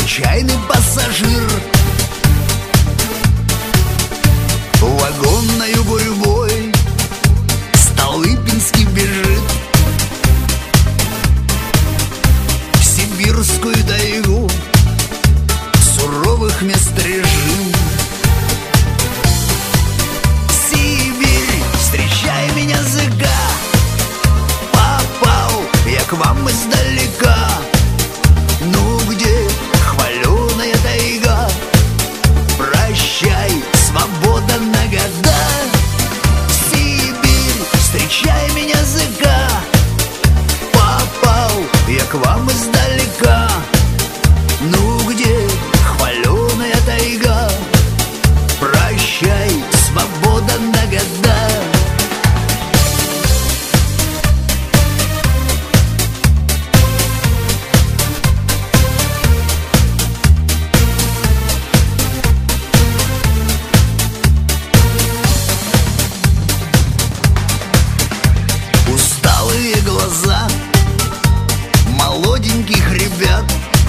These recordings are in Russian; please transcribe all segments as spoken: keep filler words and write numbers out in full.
случайный пассажир. Вагонною гурьбой Столыпинский бежит в сибирскую тайгу суровых мест режим. Сибирь, встречай меня, зыка, попал я к вам издалека. Ну где хваленая тайга? Прощай, свобода на года. Сибирь, встречай меня, зыка, попал я к вам издалека. Ну где хваленая тайга? Прощай, свобода на года. Усталые глаза молоденьких ребят,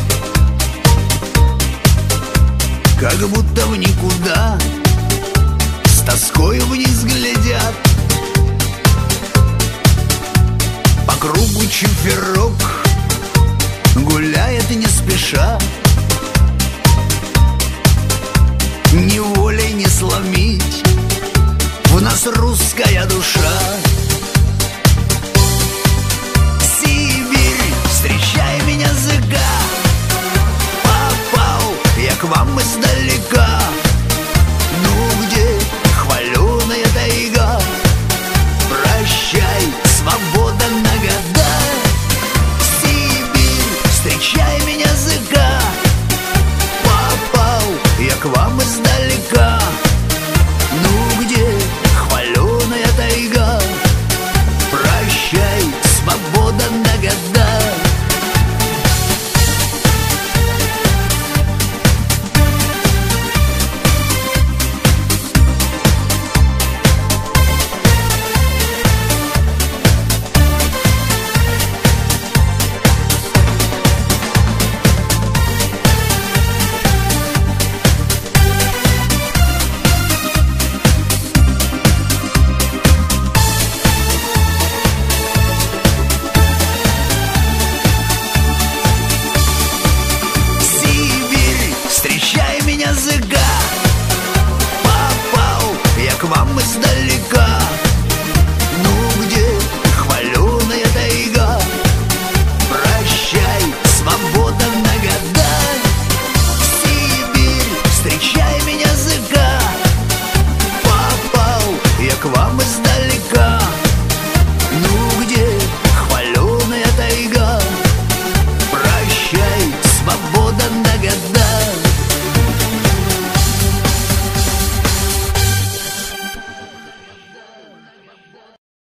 как будто в никуда, с тоской вниз глядят. По кругу чиферок гуляет не спеша, ни волей не сломить в нас русская душа. Сибирь, встречай меня, зыка, попал я к вам из